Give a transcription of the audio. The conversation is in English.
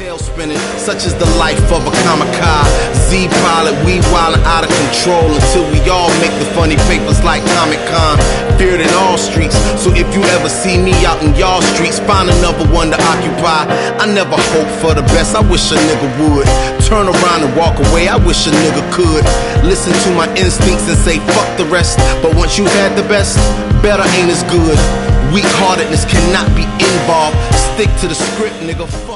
tail spinning, such is the life of a kamikaze. Z-pilot, we wildin' out of control until we all make the funny papers like Comic-Con. Feared in all streets, so if you ever see me out in y'all streets, find another one to occupy. I never hope for the best, I wish a nigga would. Turn around and walk away, I wish a nigga could. Listen to my instincts and say fuck the rest. But once you had the best, better ain't as good. Weak-heartedness cannot be involved. Stick to the script, nigga.